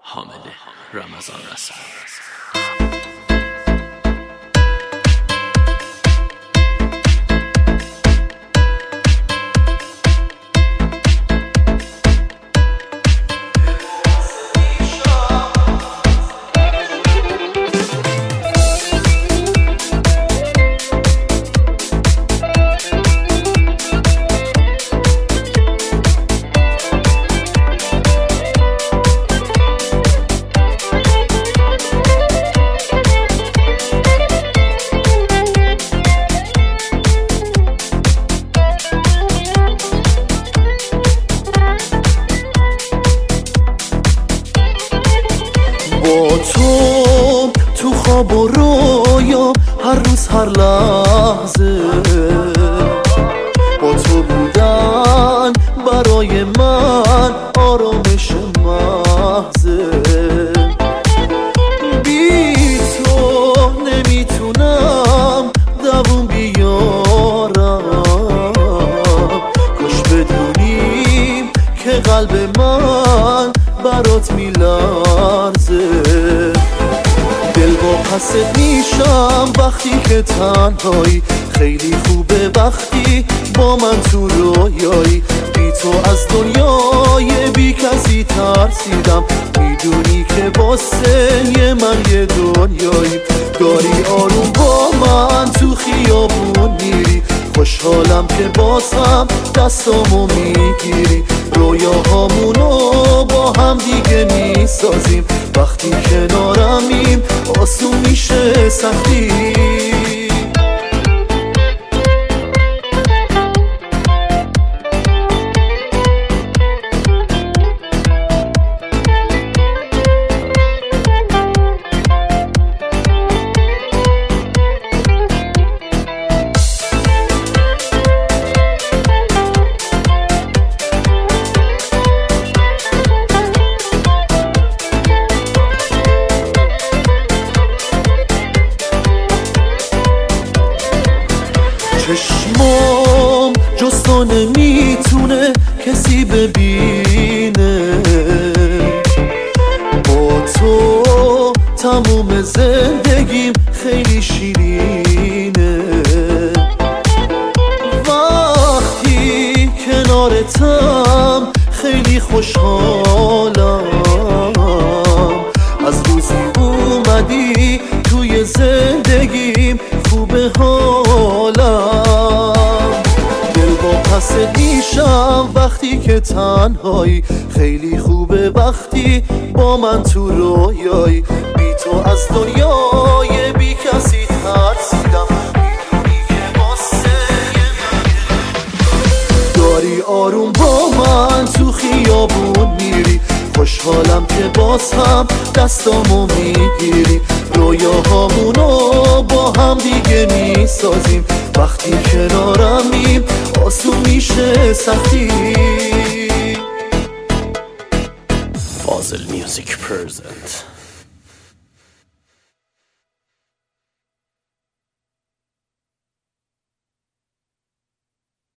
حامد رمضان رسول. با تو خواب و رویا هر روز هر لحظه، با تو بودن برای من آرامش محضه. بی تو نمیتونم دووم بیارم، کاش بدونیم که قلب من برات میلرزه. دل با پست میشم وقتی که تنهایی، خیلی خوبه وقتی با من تو رویایی. بی تو از دنیای بی کسی ترسیدم، میدونی که واسه من یه دنیایی. داری آروم با من تو خیابون میری، خوشحالم که بازم دستامو میگیری. رویاهامونو با هم دیگه میسازیم، وقتی کنارمیم آسون میشه سختی. چشمام جز تو نمیتونه کسی ببینه، با تو تموم زندگیم خیلی شیرینه. وقتی کنارتم خیلی خوشحالم، از روزی اومدی توی زندگیم خوبه حالم. دل با پس میشم وقتی که تنهایی، خیلی خوبه وقتی با من تو رویایی. بی تو از دنیای بی کسی ترسیدم، میدونی که واسه من داری آروم با من تو خیابون میری. خوشحالم که باز هم دستامو میگیری. رویاهامونو با هم دیگه میسازیم، وقتی کنارمیم آسون میشه سختی. فاضل میوزیک پرزنت.